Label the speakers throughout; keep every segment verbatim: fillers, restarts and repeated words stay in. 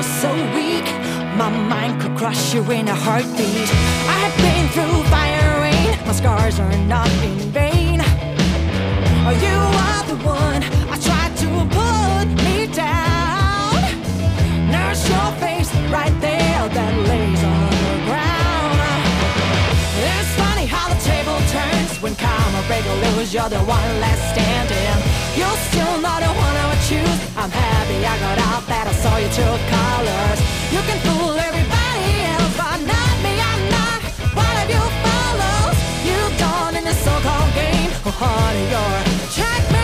Speaker 1: so weak, my mind could crush you in a heartbeat. I have been through fire and rain, my scars are not in vain. You are the one I tried to put me down. There's your face right there that lays on the ground. It's funny how the table turns when karma break a lose. You're the one left standing. You're still not the one I would choose. I'm happy I got out that I saw you took colors. You can fool everybody else, but not me. I'm not one of you follows. You've done in this so-called game. Oh honey, you're checkmate.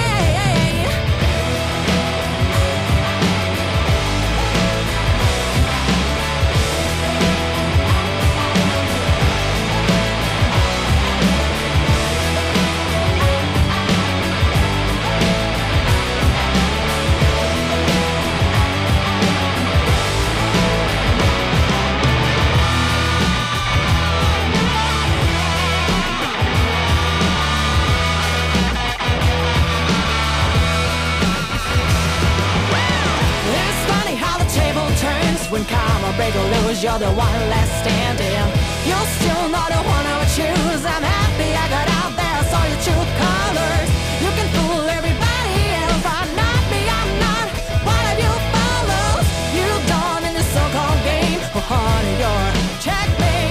Speaker 1: When karma break or lose, you're the one left standing. You're still not the one I would choose. I'm happy I got out there, I saw your true colors. You can fool everybody else, but not me. I'm not one of you follows. You've done in this so-called game. Oh honey, you're checkmate.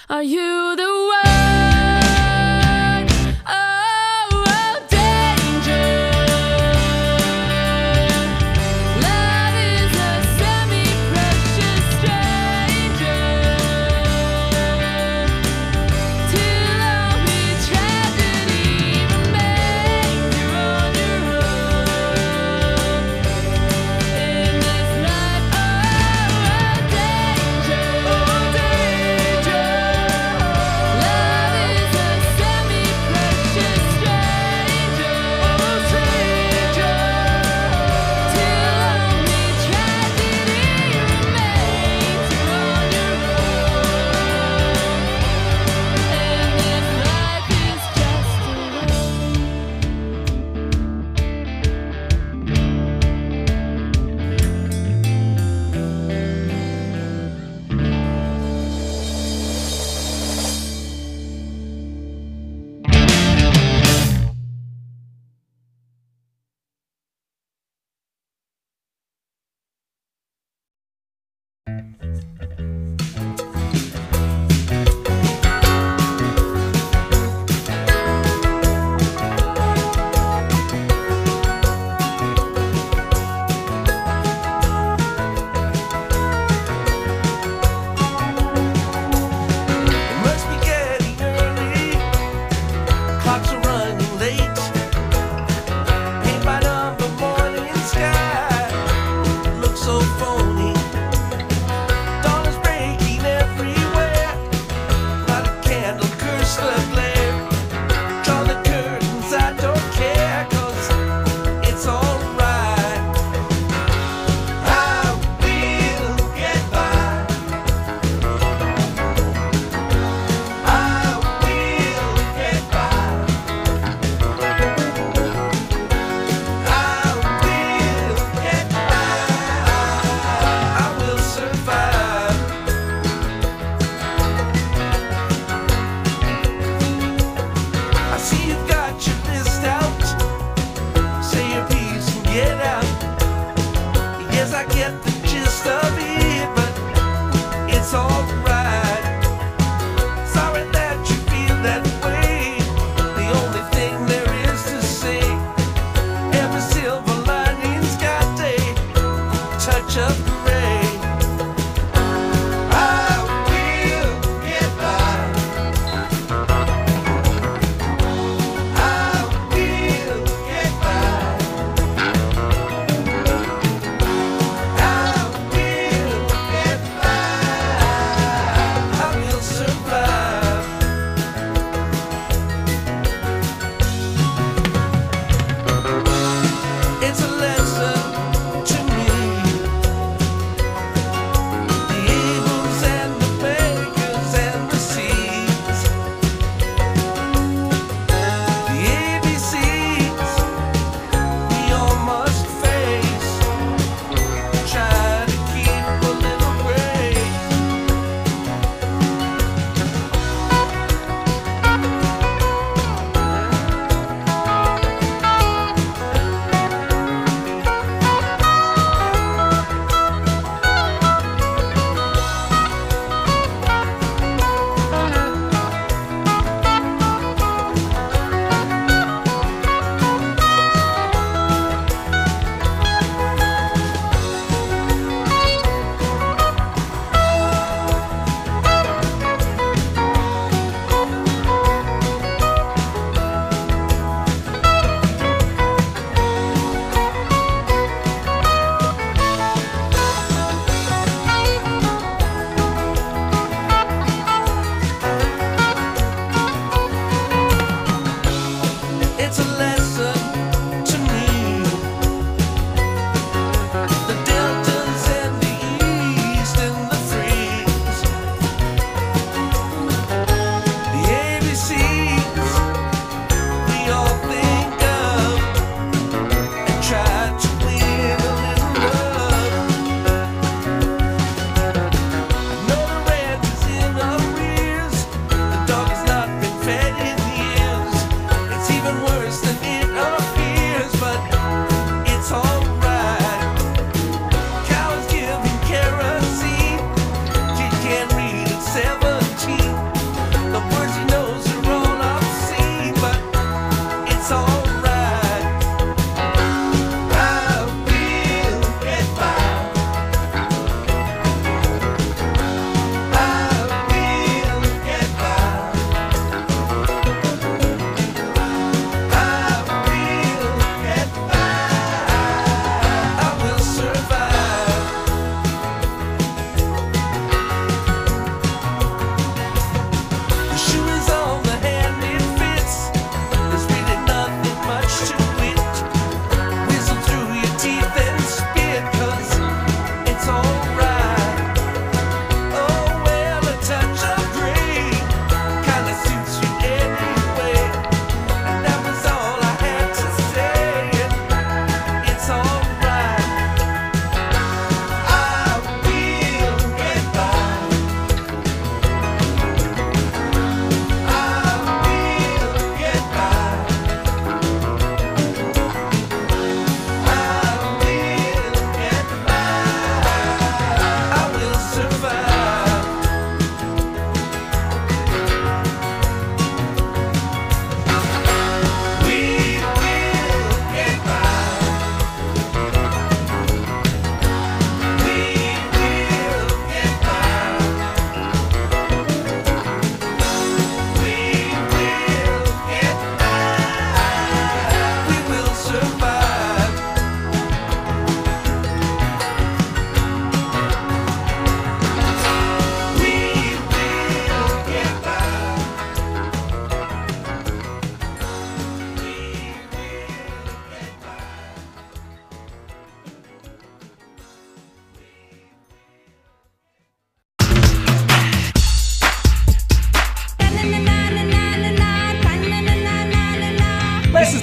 Speaker 1: Are you the one? Oh, oh, danger. Love is a semi-precious stranger. Till only tragedy remains. You're on your own in this life. Oh, oh, danger. Oh, danger. Love is a semi-precious stranger. Oh, stranger. Till only tragedy remains. You're on your
Speaker 2: So phony. Dawn is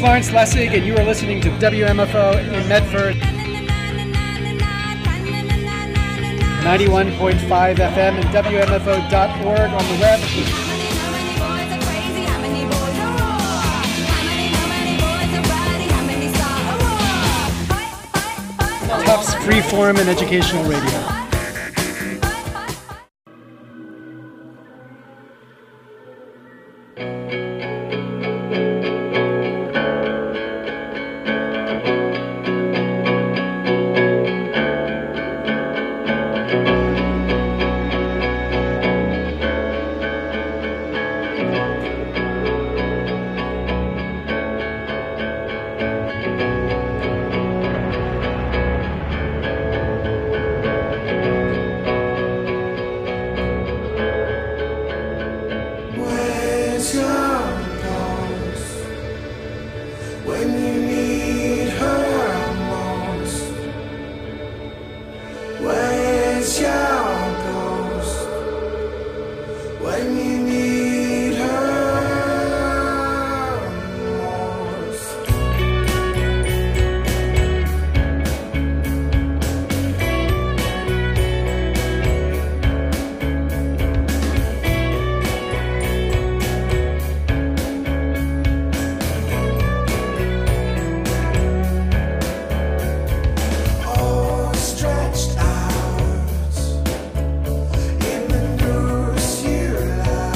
Speaker 2: Lawrence Lessig, and you are listening to W M F O in Medford. ninety-one point five F M and W M F O dot org on the web. Tufts Freeform and Educational Radio.
Speaker 3: Stretched out in the news you love.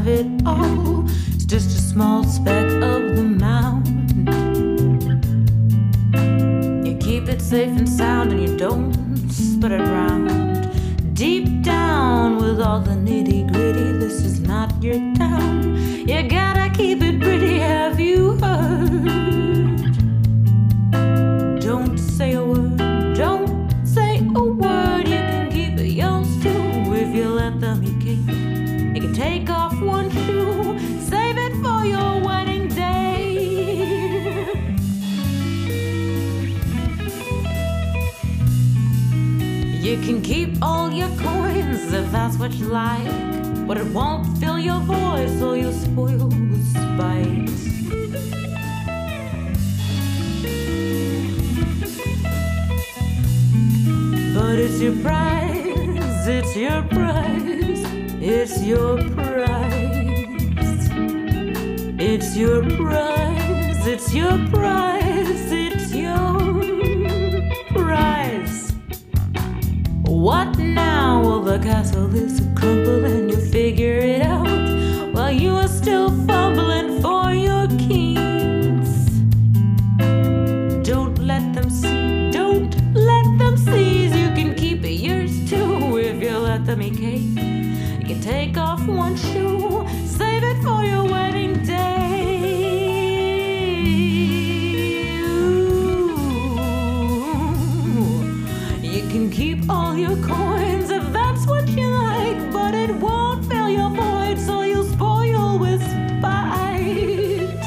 Speaker 3: have it all. It's just a small speck of the mountain. You keep it safe and sound and you don't spread it around. Deep down with all the nitty gritty, this is not your town. You gotta keep it pretty, have you heard? Don't say a word, don't say a word. You can keep it yours too if you let them eat cake. You can take off one shoe, save it for your wedding day. You can keep all your coins if that's what you like, but it won't fill your voice, so you'll spoil the spice. But it's your prize, it's your prize, it's your prize. It's your prize, it's your prize, it's your prize. What now? Well, the castle is a crumble and you figure it out while you are still fumbling for your keys. Don't let them see, don't let them seize. You can keep it yours too if you let them eat cake. You can take off one shoe, save it for your wedding day. You can keep all your coins if that's what you like, but it won't fill your void, so you'll spoil with spite.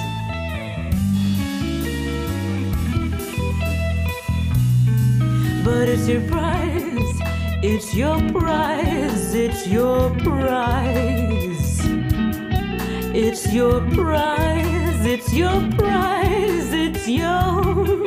Speaker 3: But it's your prize, it's your prize, it's your prize. It's your prize, it's your prize, it's your.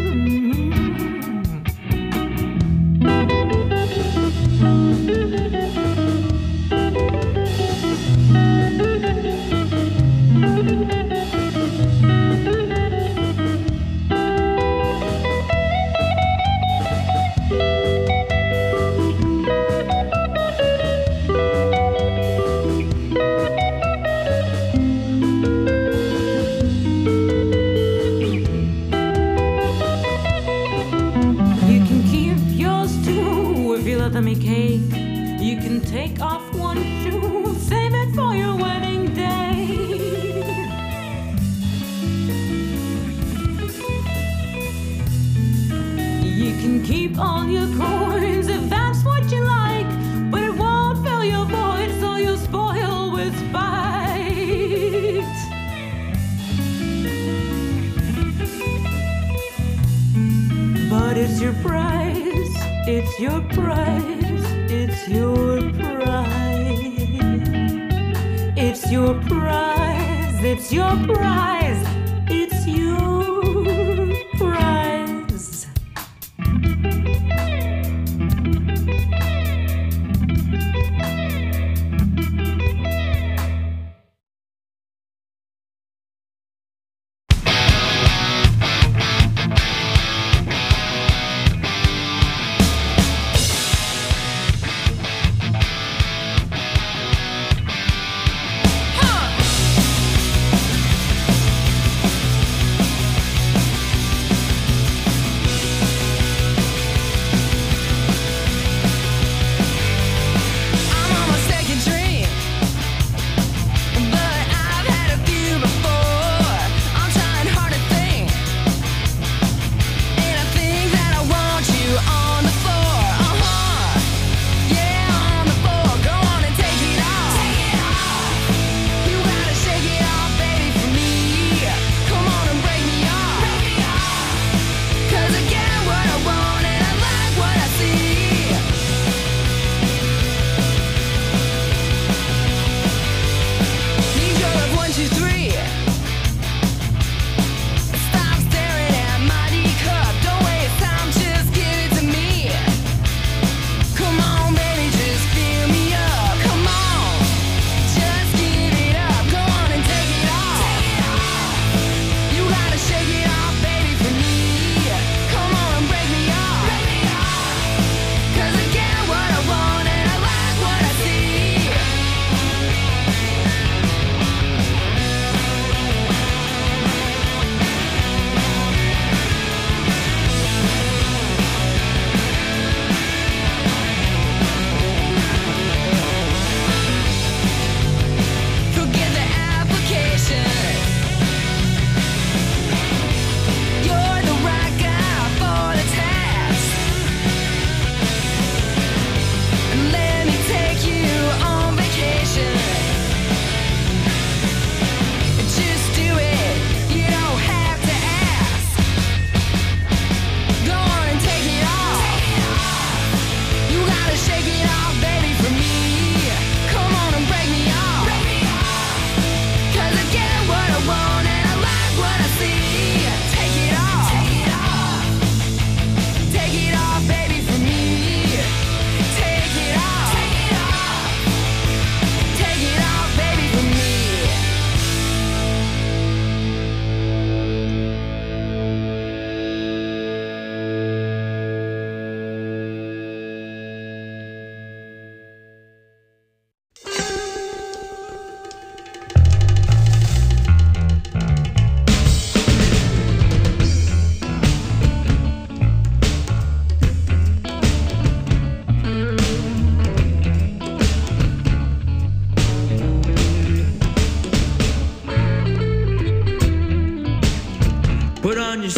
Speaker 3: Cake. You can take off one shoe, save it for your wedding day. You can keep all your coins if that's what you like, but it won't fill your void, so you'll spoil with spite. But it's your prize, it's your prize, it's your prize. It's your prize, it's your prize, it's your prize.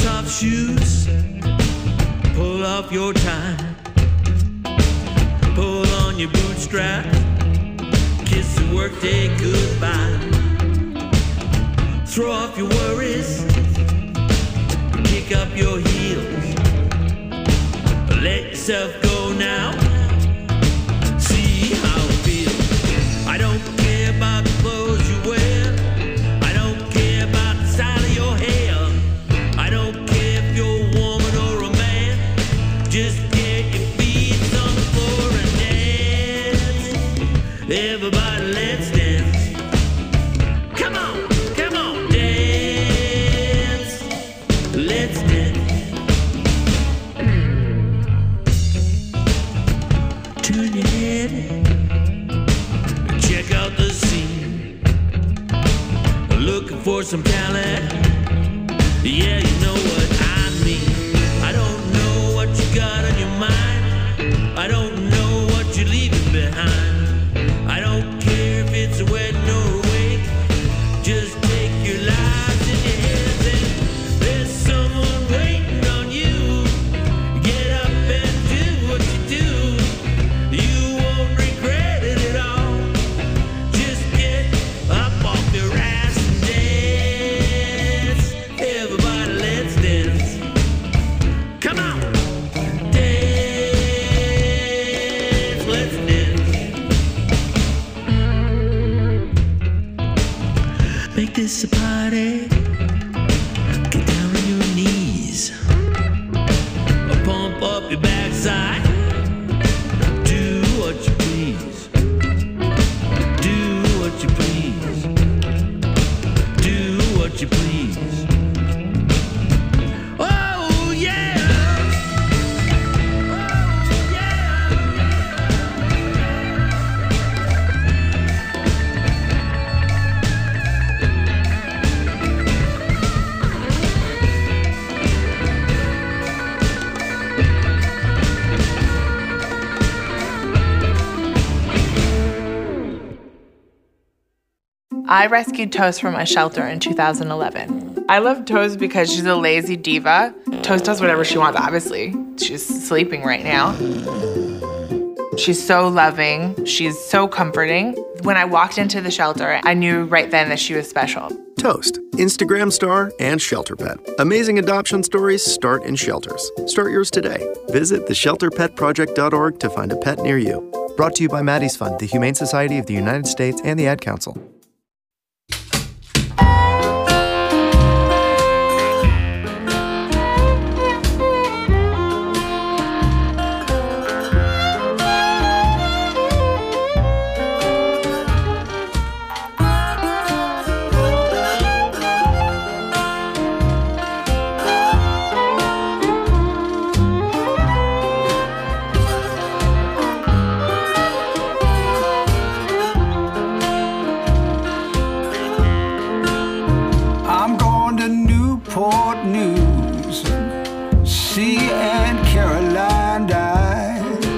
Speaker 4: soft shoes, pull off your tie, pull on your bootstraps, kiss the workday goodbye. Throw off your worries, kick up your heels, let yourself go now, see how it feels. I don't care about the clothes you wear, I don't care about the style of your hair, I don't care if you're a woman or a man, just get your feet on the floor and dance. Everybody, let's dance. Come on, come on, dance. Let's dance. Turn your head, check out the scene. Looking for some talent, yeah, you know what I mean. I don't know what you got on your mind, I don't know what you're leaving behind. I don't care if it's a wedding or a wake, just take your lives in your hands and there's someone waiting on you. Get up and do what you do, you won't regret it at all. Just get up off your ass and dance. Everybody, let's dance. Come on, dance, let's dance. Make this a party. Get down on your knees, pump up your backside. Do what you please. Do what you please. Do what you please. Oh yeah. Oh yeah.
Speaker 5: I rescued Toast from a shelter in two thousand eleven. I love Toast because she's a lazy diva. Toast does whatever she wants, obviously. She's sleeping right now. She's so loving. She's so comforting. When I walked into the shelter, I knew right then that she was special.
Speaker 6: Toast, Instagram star and shelter pet. Amazing adoption stories start in shelters. Start yours today. Visit the shelter pet project dot org to find a pet near you.
Speaker 7: Brought to you by Maddie's Fund, the Humane Society of the United States, and the Ad Council.
Speaker 8: I'm going to Newport News, see Aunt Caroline die.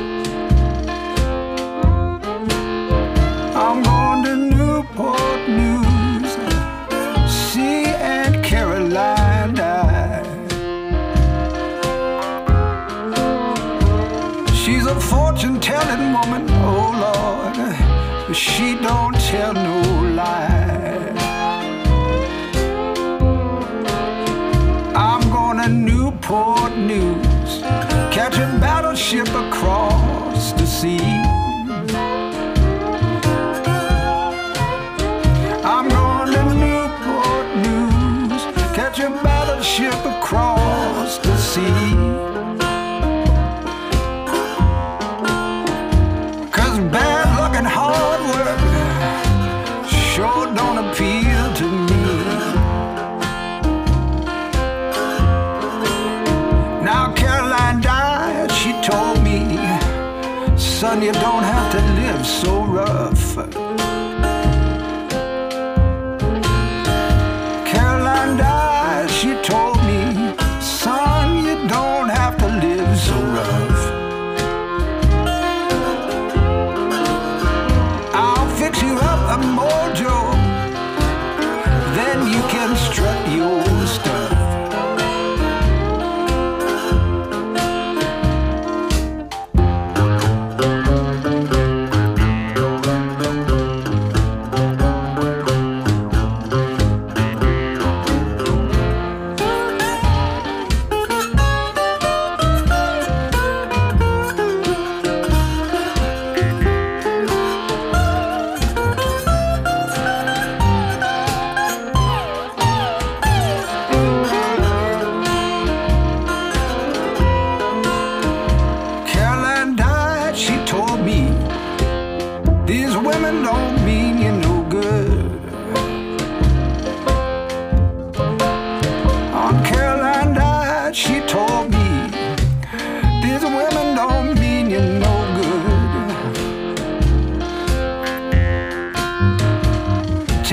Speaker 8: I'm going to Newport News, see Aunt Caroline die. She's a fortune-telling woman, oh Lord, but she don't tell no lies. I'm going to Newport News, catch a battleship across the sea. I'm going to Newport News, catch a battleship across the sea. 'Cause bad luck and hard work sure don't appeal to me. Now Caroline died, she told me, son, you don't have to live so rough. Caroline died, she told me, son, you don't have to live so rough. I'll fix you up a mojo, then you can strut your stuff.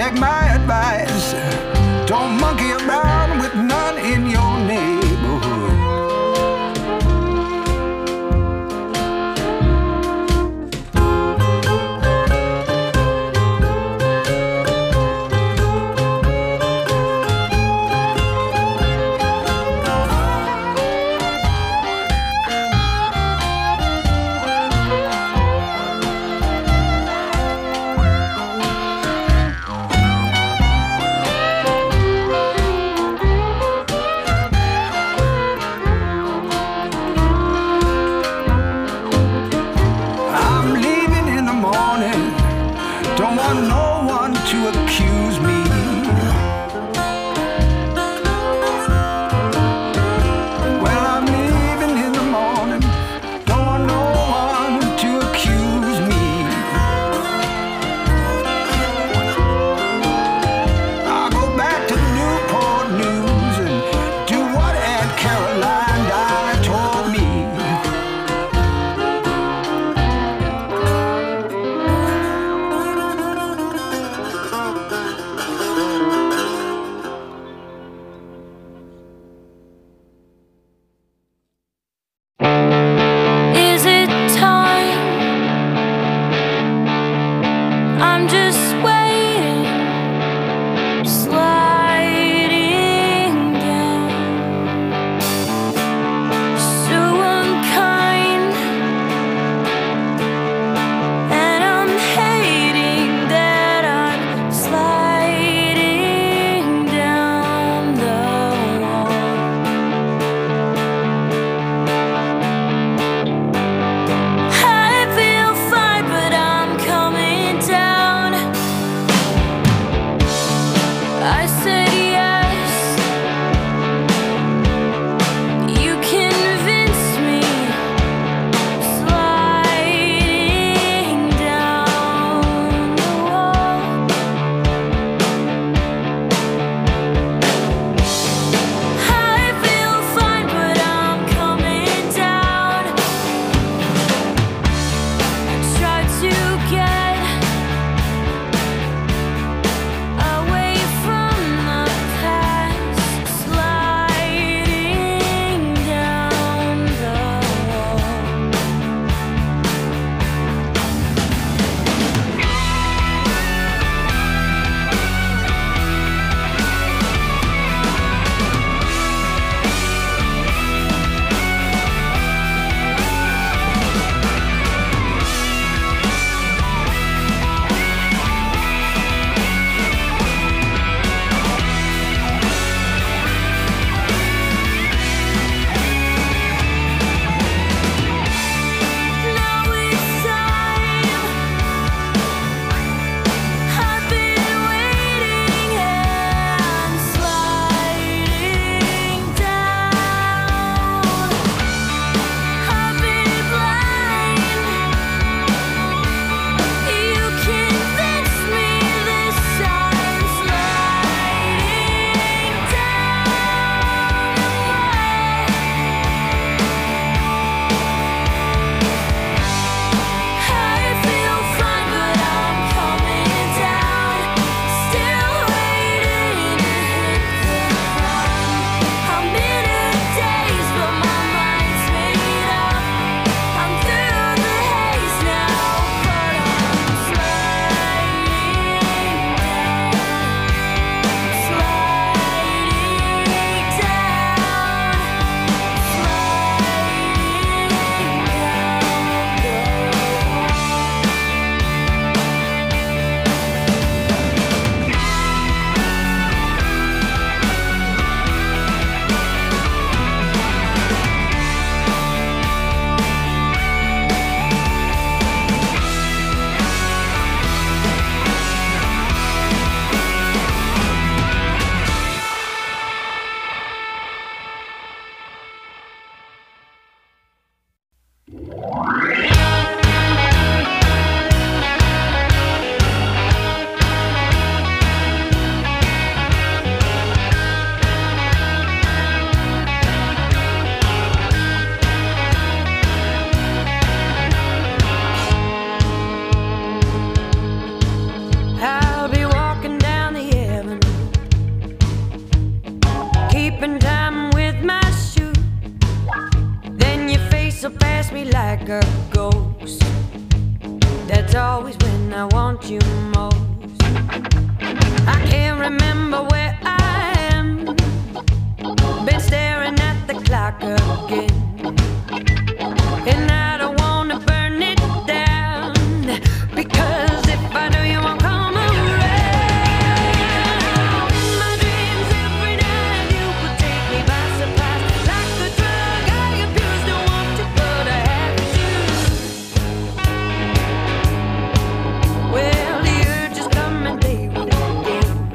Speaker 8: take my advice. Don't monkey around with none in your neighborhood. No one to accuse me. Well, I'm leaving in the morning. Don't want no one to accuse me. I'll go back to Newport News and do what Aunt Caroline Dollar told me.
Speaker 1: I'll be walking down
Speaker 3: pass me like a ghost. That's always when I want you most. I can't remember where I am. Been staring at the clock again. And I don't wanna burn it down, because if I do you won't come around. In my dreams every night you would take me by surprise. Like a drug I abuse, don't want to, but I have to. Well, the urge is coming, they will go,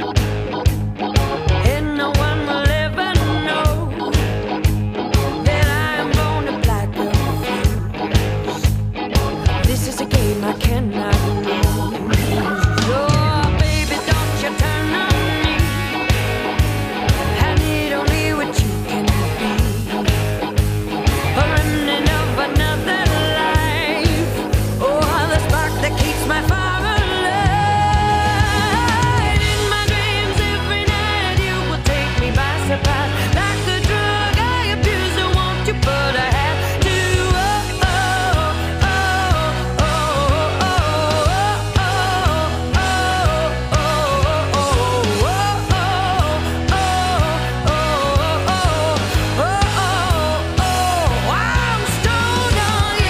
Speaker 3: and no one will ever know that I am gonna black a fuse. This is a game I cannot lose. Oh, baby, don't you turn on me. I need only what you can be. A remnant of another life. Oh, the spark that keeps my fire alive. In my dreams every night you will take me by surprise. Like a drug I abuse, don't want you, but I have to. Oh, oh, oh, oh, oh, oh, oh, oh, oh, oh, oh, oh, I'm stoned on you.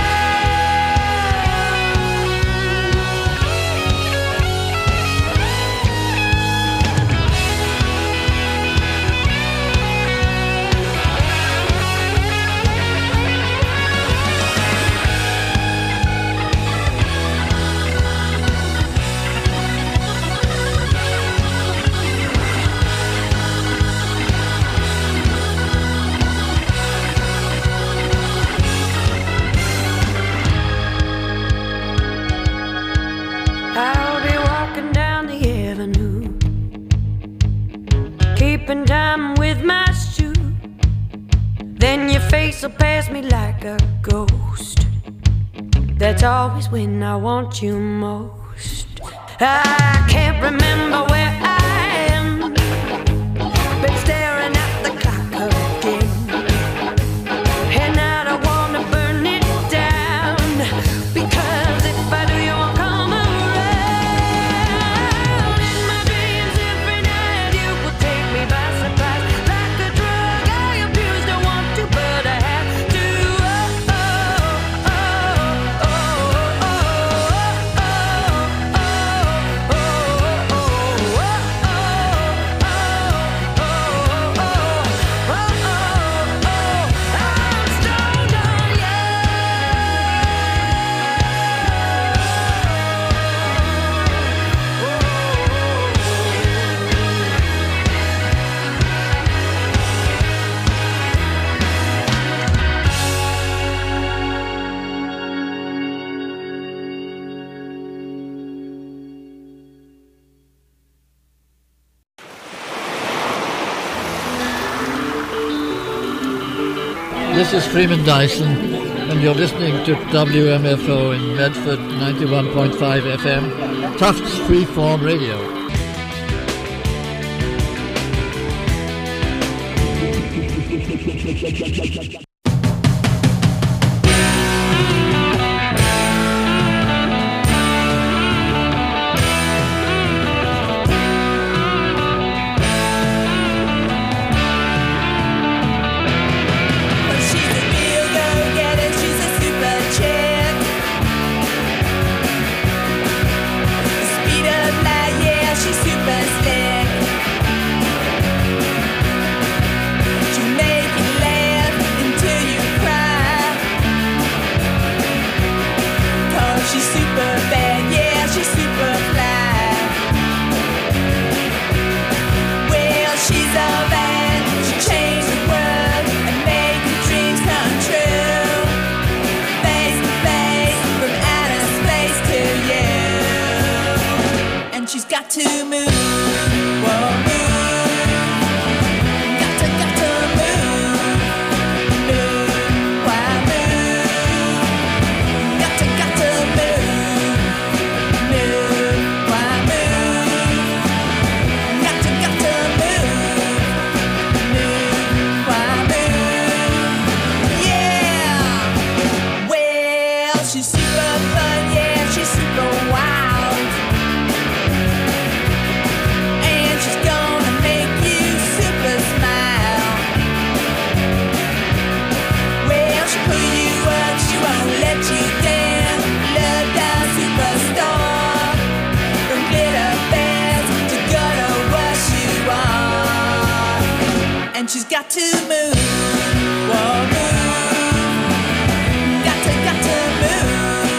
Speaker 3: I'll be walking down the avenue, keeping time with my shoe. Then your face will pass me like a ghost. That's always when I want you most. I can't remember where I am. Been staring at the clock again. And I don't wanna burn it down, because if I do you won't come around. In my dreams every night you will take me by surprise. Like a drug I abuse, don't want to, but I have to. Oh, oh, oh, oh, oh, oh, oh, oh, oh, I'm stoned on you.
Speaker 9: This is Freeman Dyson, and you're listening to W M F O in Medford, ninety-one point five F M, Tufts Freeform Radio.
Speaker 1: She's a real go-getter, she's a super chick. The speed of light, yeah, she's super slick. She'll make you laugh into and she's got to move. Whoa, move. Got to, got to move.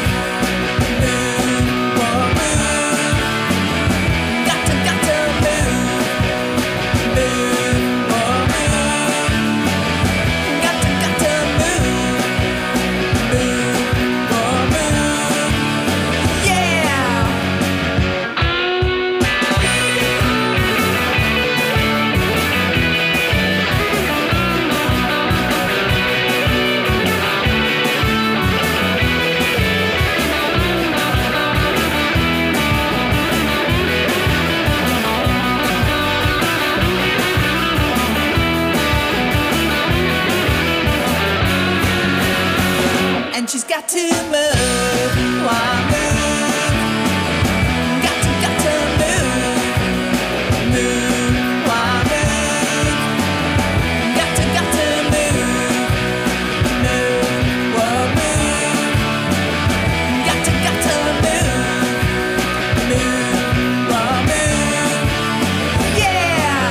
Speaker 1: Move, whoa, move. Got to, got to move. Move, whoa, move. Got to, got to move. Move, whoa, move. Yeah. And she's got to move. Why move? Got to, got to move. Move. Why move? Got to, got to move. Move. Whoa, move. Got to, got to move. Move. Whoa, move. Yeah.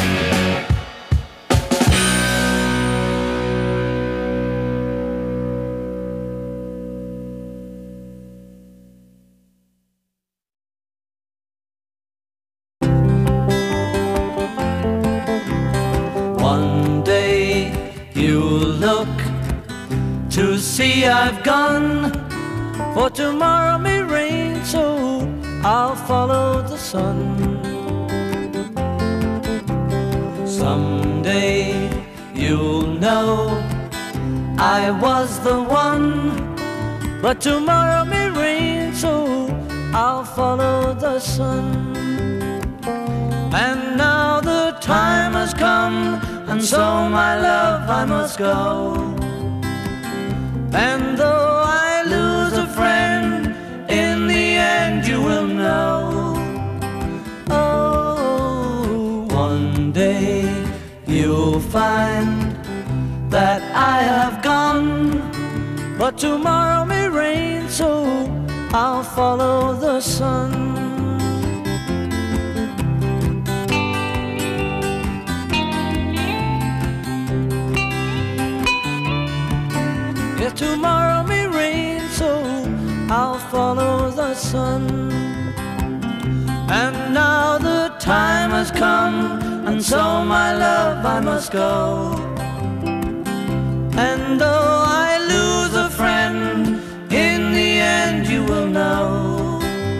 Speaker 10: One day you'll look to see I've gone, for tomorrow may rain, so I'll follow the sun. Someday you'll know I was the one, but tomorrow may rain, so I'll follow the sun. And now the time has come, and so my love I must go. And though I lose a friend, in the end you will know. Oh, one day you'll find that I have gone, but tomorrow may rain, so I'll follow the sun. Yes, tomorrow may rain, so I'll follow the sun. And now the time has come, and so my love I must go. And though I lose a friend, in the end you will know.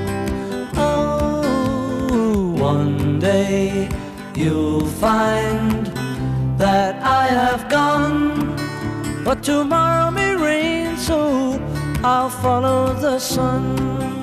Speaker 10: Oh, one day you'll find that I have gone, but tomorrow may rain, so I'll follow the sun.